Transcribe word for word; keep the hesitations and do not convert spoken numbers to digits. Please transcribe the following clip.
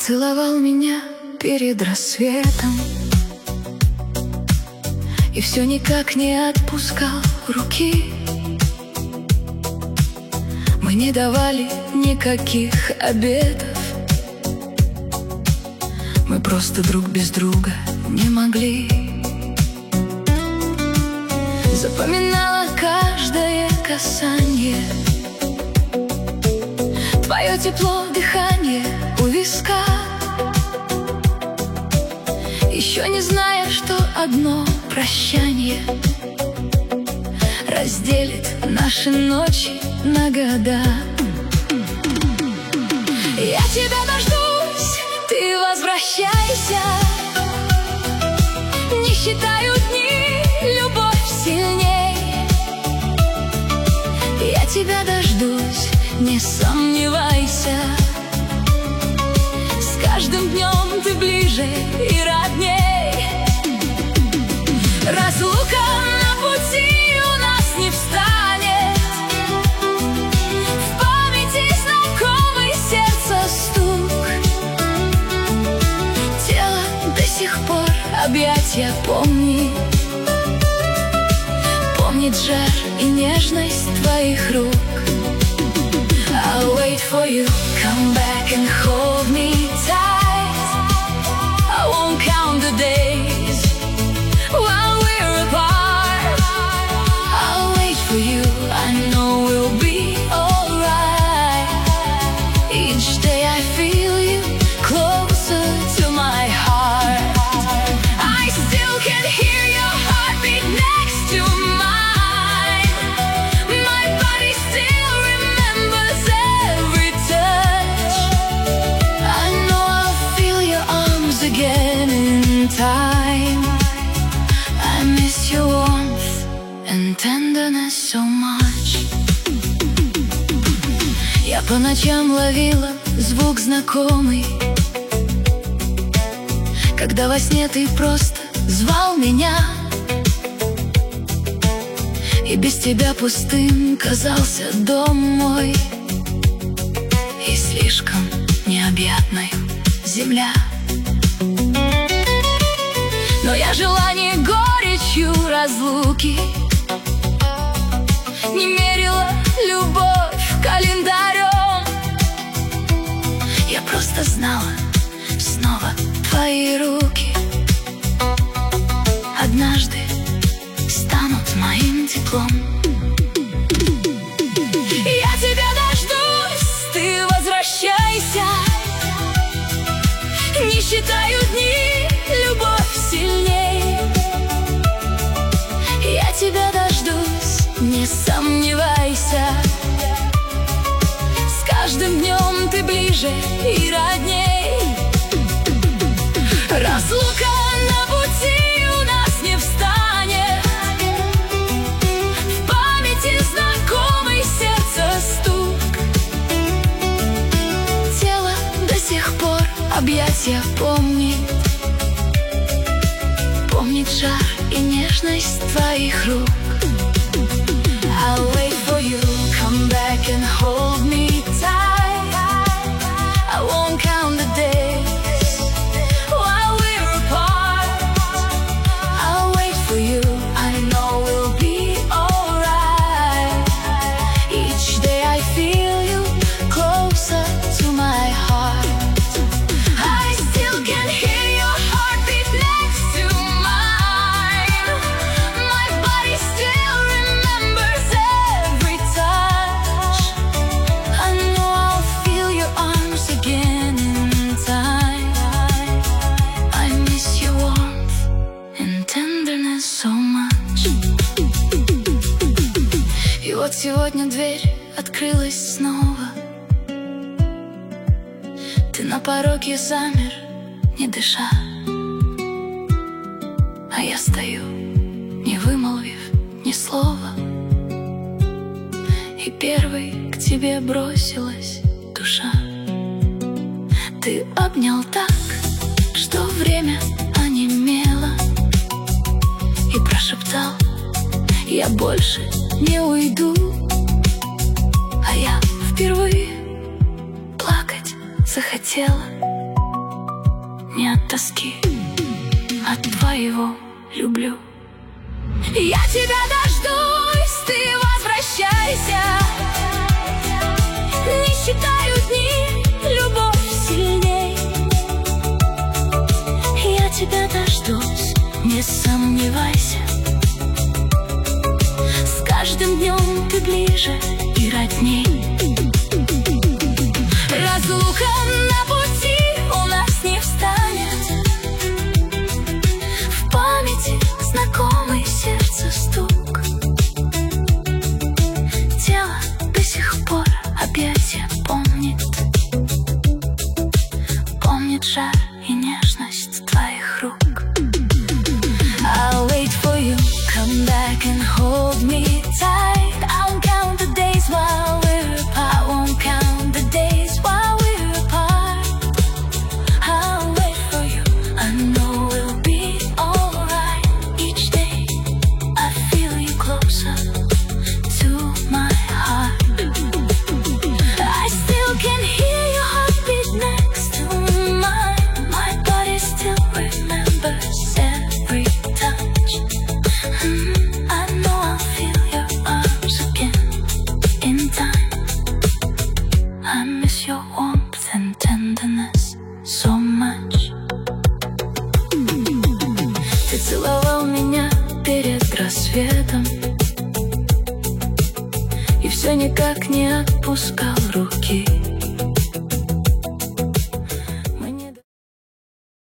целовал меня перед рассветом и все никак не отпускал руки. Мы не давали никаких обетов, мы просто друг без друга не могли. Запоминала каждое касание, твое тепло, дыхание у виска, еще не зная, что одно прощание разделит наши ночи на года. Я тебя дождусь, ты возвращайся. Не считаю дни, любовь сильней. Я тебя дождусь, не сомневайся. С каждым днем ты ближе и родней. Разлука на пути у нас не встанет. В памяти знакомый сердца стук. Тело до сих пор объятия помнит, помнит жар и нежность твоих рук. I'll wait for you, come back and hold me tight. I won't count the days while we're apart. I'll wait for you, I know we'll be alright. Each day I feel you closer to my heart. I still can hear your heartbeat next to mine. My body still remembers every touch. I know I'll feel your arms again in time. I miss your warmth and tenderness so much. Я по ночам ловила звук знакомый, когда во сне ты просто звал меня, и без тебя пустым казался дом мой, и слишком необъятной земля. Но я желание горечью разлуки не мерила любовь календарем. Я просто знала, снова твои руки однажды станут моим теплом. Я тебя дождусь, ты возвращайся. Не считаю дни, любовь сильней. Я тебя дождусь, не сомневайся. С каждым днем ты ближе и родней. Разлука на пути у нас не встанет. В памяти знакомый сердца стук. Тело до сих пор объятия помнит, помнит жар и нежность твоих рук. I'll wait for you, come back and hold me tight. I won't count the days while we're apart. I'll wait for you, I know we'll be alright. Each day I feel you closer to my heart. I still can hear your heartbeat next to mine. My body still remembers every touch. I know I'll feel your arms again in time. I miss your warmth and tenderness so much. И вот сегодня дверь открылась снова. Ты на пороге замер, не дыша, а я стою, не вымолвив ни слова. И первой к тебе бросилась душа. Ты обнял так, что время онемело, и прошептал: я больше не уйду. А я впервые плакать захотела. не от тоски, от твоего люблю. Я тебя дождусь, ты возвращайся. Не считаю дни, любовь сильней. Я тебя дождусь, не сомневайся. С каждым днем ты ближе и родней. Разлука на пути у нас не встанет. В памяти знакомый сердце стук. Тело до сих пор объятия помнит. Помнит жар и нежность твоих рук. I'll wait for you, come back and hold me tight. I won't count the days while we're apart. Won't count the days while we're apart. I'll wait for you, I know we'll be alright. Each day I feel you closer to my heart. I still can hear your heartbeat next to mine. My body still remembers every touch. mm, I know I'll feel your arms again in time. I miss your warmth and tenderness so much. Ты целовал меня перед рассветом и все никак не отпускал руки.